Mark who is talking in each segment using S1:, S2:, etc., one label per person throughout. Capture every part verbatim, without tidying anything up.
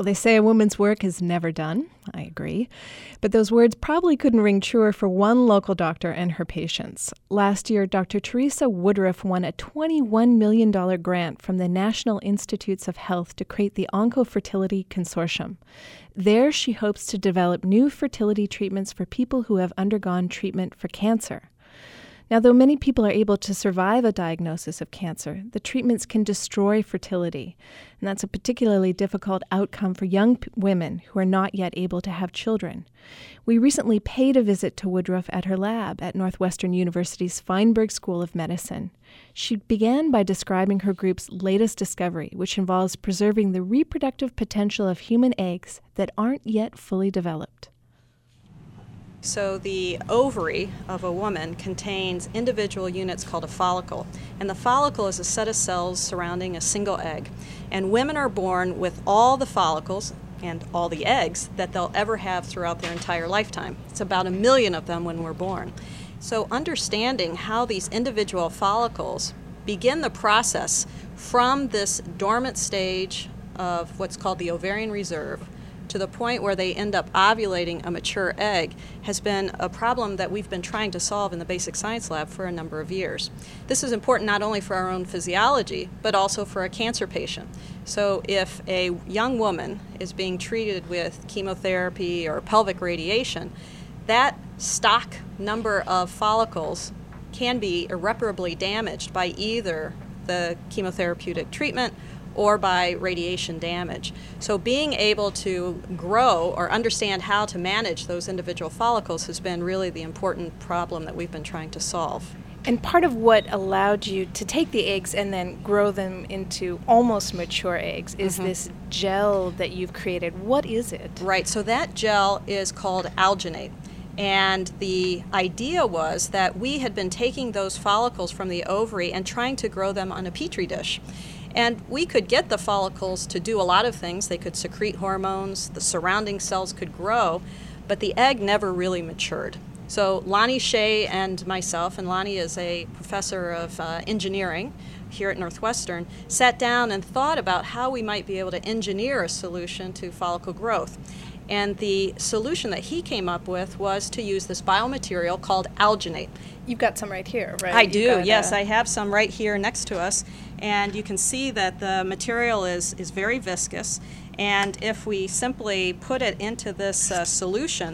S1: Well, they say a woman's work is never done. I agree. But those words probably couldn't ring truer for one local doctor and her patients. Last year, Doctor Teresa Woodruff won a twenty-one million dollars grant from the National Institutes of Health to create the Oncofertility Consortium. There, she hopes to develop new fertility treatments for people who have undergone treatment for cancer. Now, though many people are able to survive a diagnosis of cancer, the treatments can destroy fertility. And that's a particularly difficult outcome for young p- women who are not yet able to have children. We recently paid a visit to Woodruff at her lab at Northwestern University's Feinberg School of Medicine. She began by describing her group's latest discovery, which involves preserving the reproductive potential of human eggs that aren't yet fully developed.
S2: So the ovary of a woman contains individual units called a follicle, and the follicle is a set of cells surrounding a single egg. And women are born with all the follicles and all the eggs that they'll ever have throughout their entire lifetime. It's about a million of them when we're born. So understanding how these individual follicles begin the process from this dormant stage of what's called the ovarian reserve to the point where they end up ovulating a mature egg has been a problem that we've been trying to solve in the basic science lab for a number of years. This is important not only for our own physiology, but also for a cancer patient. So if a young woman is being treated with chemotherapy or pelvic radiation, that stock number of follicles can be irreparably damaged by either the chemotherapeutic treatment or by radiation damage. So being able to grow or understand how to manage those individual follicles has been really the important problem that we've been trying to solve.
S1: And part of what allowed you to take the eggs and then grow them into almost mature eggs is mm-hmm. this gel that you've created. What is it?
S2: Right, so that gel is called alginate. And the idea was that we had been taking those follicles from the ovary and trying to grow them on a petri dish. And we could get the follicles to do a lot of things. They could secrete hormones, the surrounding cells could grow, but the egg never really matured. So Lonnie Shea and myself, and Lonnie is a professor of uh, engineering here at Northwestern, sat down and thought about how we might be able to engineer a solution to follicle growth. And the solution that he came up with was to use this biomaterial called alginate.
S1: You've got some right here, right?
S2: I do,
S1: got,
S2: yes.
S1: Uh...
S2: I have some right here next to us. And you can see that the material is, is very viscous. And if we simply put it into this uh, solution,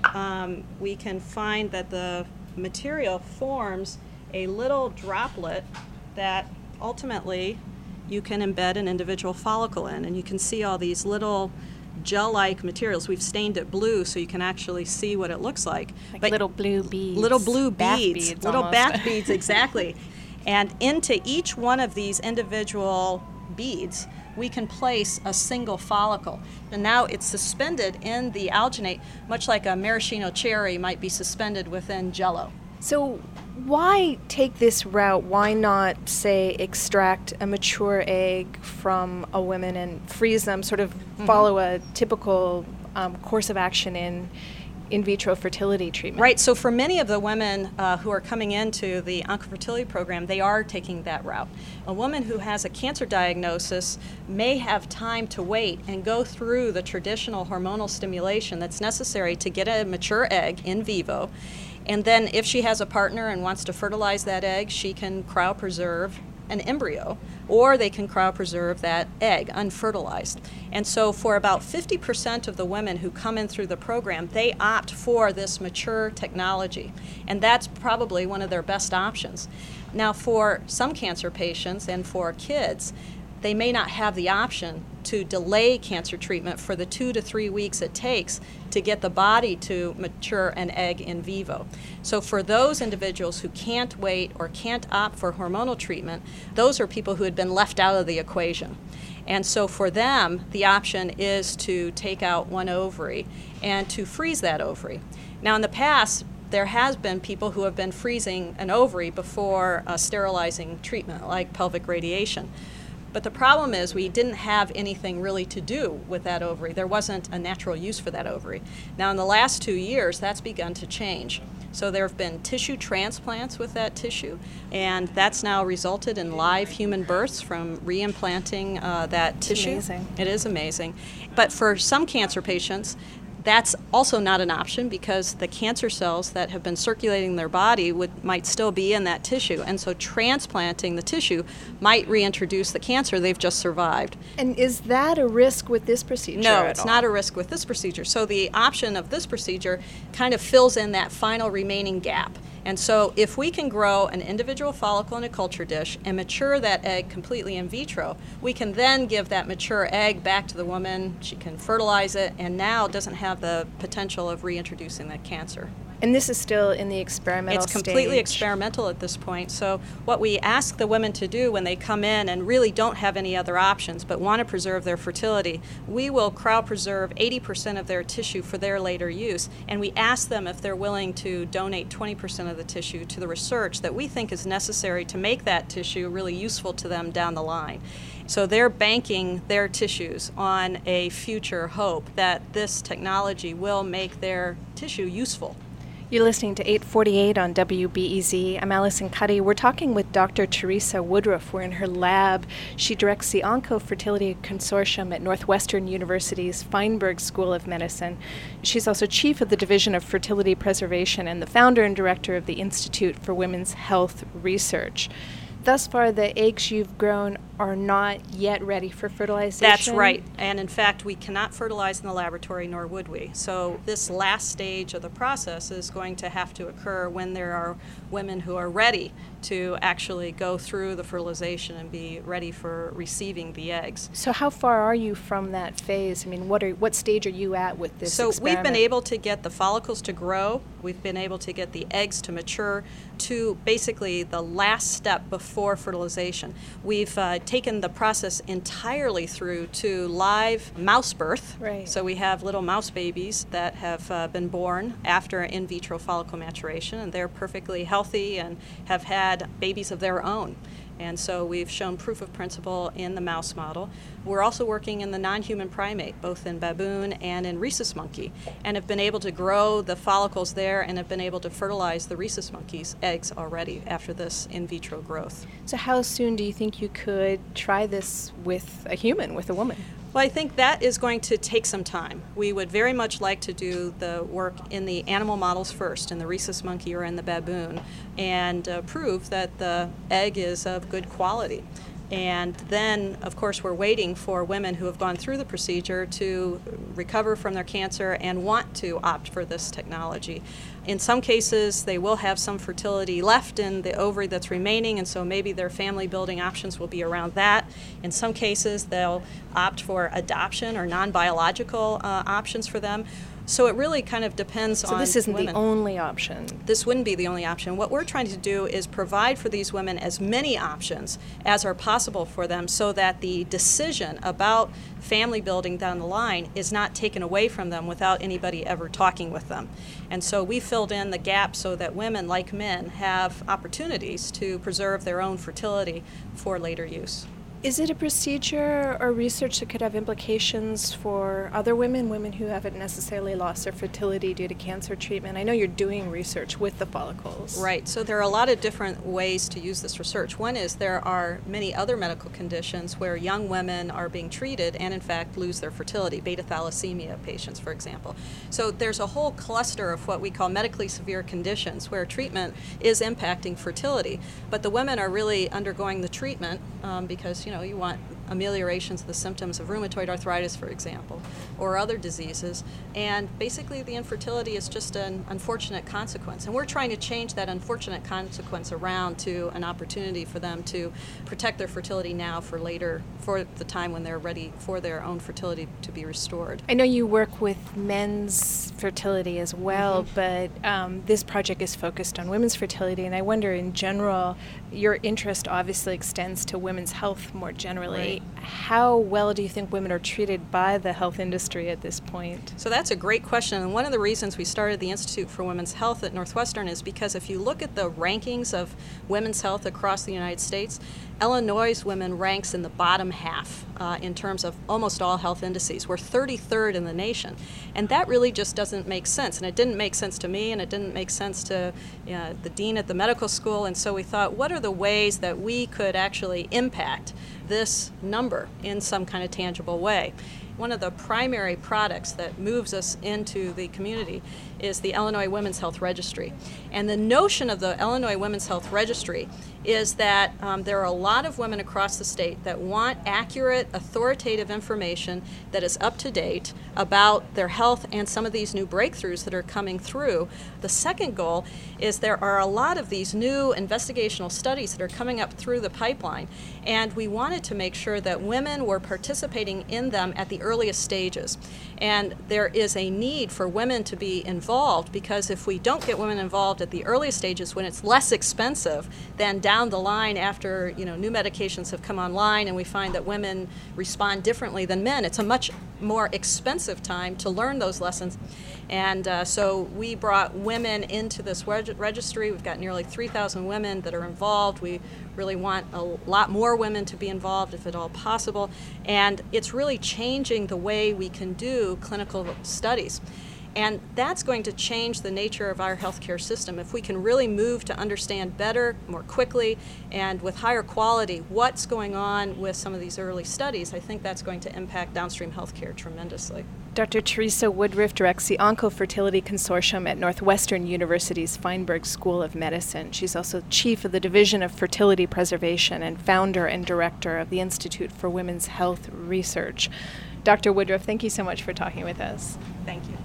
S2: um, we can find that the material forms a little droplet that ultimately you can embed an individual follicle in. And you can see all these little gel-like materials. We've stained it blue so you can actually see what it looks like.
S1: Like
S2: but
S1: little blue beads.
S2: Little blue
S1: bath
S2: beads.
S1: beads
S2: little
S1: almost.
S2: bath beads, exactly. And into each one of these individual beads, we can place a single follicle. And now it's suspended in the alginate, much like a maraschino cherry might be suspended within Jell-O.
S1: So why take this route? Why not, say, extract a mature egg from a woman and freeze them, sort of mm-hmm. follow a typical um, course of action in in vitro fertility treatment?
S2: Right, so for many of the women uh, who are coming into the Oncofertility program, they are taking that route. A woman who has a cancer diagnosis may have time to wait and go through the traditional hormonal stimulation that's necessary to get a mature egg in vivo. And then if she has a partner and wants to fertilize that egg, she can cryopreserve an embryo, or they can cryopreserve that egg unfertilized. And so for about fifty percent of the women who come in through the program, they opt for this mature technology. And that's probably one of their best options. Now for some cancer patients and for kids, they may not have the option to delay cancer treatment for the two to three weeks it takes to get the body to mature an egg in vivo. So for those individuals who can't wait or can't opt for hormonal treatment, those are people who had been left out of the equation. And so for them, the option is to take out one ovary and to freeze that ovary. Now in the past, there has been people who have been freezing an ovary before uh, sterilizing treatment, like pelvic radiation. But the problem is we didn't have anything really to do with that ovary. There wasn't a natural use for that ovary. Now in the last two years, that's begun to change. So there have been tissue transplants with that tissue, and that's now resulted in live human births from reimplanting uh, that
S1: It's
S2: tissue.
S1: amazing.
S2: It is amazing. But for some cancer patients, that's also not an option because the cancer cells that have been circulating in their body would might still be in that tissue. And so transplanting the tissue might reintroduce the cancer they've just survived.
S1: And is that a risk with this procedure?
S2: No,
S1: at
S2: it's
S1: all?
S2: not a risk with this procedure. So the option of this procedure kind of fills in that final remaining gap. And so if we can grow an individual follicle in a culture dish and mature that egg completely in vitro, we can then give that mature egg back to the woman. She can fertilize it and now doesn't have the potential of reintroducing that cancer.
S1: And this is still in the experimental
S2: It's completely
S1: stage.
S2: experimental at this point. So what we ask the women to do when they come in and really don't have any other options but want to preserve their fertility, we will cryopreserve eighty percent of their tissue for their later use. And we ask them if they're willing to donate twenty percent of the tissue to the research that we think is necessary to make that tissue really useful to them down the line. So they're banking their tissues on a future hope that this technology will make their tissue useful.
S1: You're listening to eight forty-eight on W B E Z. I'm Allison Cuddy. We're talking with Doctor Teresa Woodruff. We're in her lab. She directs the Oncofertility Consortium at Northwestern University's Feinberg School of Medicine. She's also chief of the Division of Fertility Preservation and the founder and director of the Institute for Women's Health Research. Thus far, the eggs you've grown are not yet ready for fertilization?
S2: That's right. And in fact, we cannot fertilize in the laboratory, nor would we. So this last stage of the process is going to have to occur when there are women who are ready to actually go through the fertilization and be ready for receiving the eggs.
S1: So how far are you from that phase? I mean, what are what stage are you at with this
S2: So
S1: experiment?
S2: we've been able to get the follicles to grow. We've been able to get the eggs to mature to basically the last step before fertilization. We've uh, taken the process entirely through to live mouse birth.
S1: Right.
S2: So we have little mouse babies that have uh, been born after in vitro follicle maturation, and they're perfectly healthy and have had babies of their own. And so we've shown proof of principle in the mouse model. We're also working in the non-human primate, both in baboon and in rhesus monkey, and have been able to grow the follicles there and have been able to fertilize the rhesus monkey's eggs already after this in vitro growth.
S1: So how soon do you think you could try this with a human, with a woman?
S2: Well, I think that is going to take some time. We would very much like to do the work in the animal models first, in the rhesus monkey or in the baboon, and uh, prove that the egg is of good quality. And then, of course, we're waiting for women who have gone through the procedure to recover from their cancer and want to opt for this technology. In some cases, they will have some fertility left in the ovary that's remaining, and so maybe their family building options will be around that. In some cases, they'll opt for adoption or non-biological uh, options for them. So it really kind of depends
S1: So
S2: on
S1: this isn't
S2: women.
S1: the only option.
S2: This wouldn't be the only option. What we're trying to do is provide for these women as many options as are possible for them so that the decision about family building down the line is not taken away from them without anybody ever talking with them. And so we filled in the gap so that women, like men, have opportunities to preserve their own fertility for later use.
S1: Is it a procedure or research that could have implications for other women, women who haven't necessarily lost their fertility due to cancer treatment? I know you're doing research with the follicles.
S2: Right. So there are a lot of different ways to use this research. One is there are many other medical conditions where young women are being treated and, in fact, lose their fertility, beta thalassemia patients, for example. So there's a whole cluster of what we call medically severe conditions where treatment is impacting fertility. But the women are really undergoing the treatment um, because, you know, you want ameliorations of the symptoms of rheumatoid arthritis, for example, or other diseases. And basically the infertility is just an unfortunate consequence. And we're trying to change that unfortunate consequence around to an opportunity for them to protect their fertility now for later, for the time when they're ready for their own fertility to be restored.
S1: I know you work with men's fertility as well, mm-hmm. but um, this project is focused on women's fertility, and I wonder in general, your interest obviously extends to women's health more generally.
S2: Right.
S1: fertility. How well do you think women are treated by the health industry at this point?
S2: So that's a great question, and one of the reasons we started the Institute for Women's Health at Northwestern is because if you look at the rankings of women's health across the United States, Illinois' women ranks in the bottom half uh, in terms of almost all health indices. We're thirty-third in the nation, and that really just doesn't make sense, and it didn't make sense to me, and it didn't make sense to uh, the dean at the medical school, and so we thought, what are the ways that we could actually impact this number in some kind of tangible way? One of the primary products that moves us into the community is the Illinois Women's Health Registry. And the notion of the Illinois Women's Health Registry is that um, there are a lot of women across the state that want accurate, authoritative information that is up to date about their health and some of these new breakthroughs that are coming through. The second goal is there are a lot of these new investigational studies that are coming up through the pipeline, and we wanted to make sure that women were participating in them at the earliest stages. And there is a need for women to be involved, because if we don't get women involved at the earliest stages when it's less expensive than down the line after, you know, new medications have come online and we find that women respond differently than men, it's a much more expensive time to learn those lessons. And uh, so we brought women into this reg- registry. We've got nearly three thousand women that are involved. We really want a lot more women to be involved if at all possible. And it's really changing the way we can do clinical studies. And that's going to change the nature of our healthcare system. If we can really move to understand better, more quickly, and with higher quality what's going on with some of these early studies, I think that's going to impact downstream healthcare tremendously.
S1: Doctor Teresa Woodruff directs the Oncofertility Consortium at Northwestern University's Feinberg School of Medicine. She's also chief of the Division of Fertility Preservation and founder and director of the Institute for Women's Health Research. Doctor Woodruff, thank you so much for talking with us.
S2: Thank you.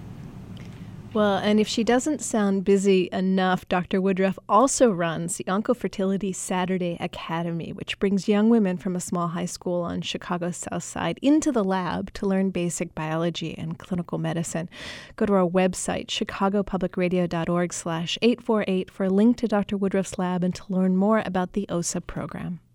S1: Well, and if she doesn't sound busy enough, Doctor Woodruff also runs the Oncofertility Saturday Academy, which brings young women from a small high school on Chicago's South Side into the lab to learn basic biology and clinical medicine. Go to our website, chicago public radio dot org slash eight four eight, for a link to Doctor Woodruff's lab and to learn more about the O S A program.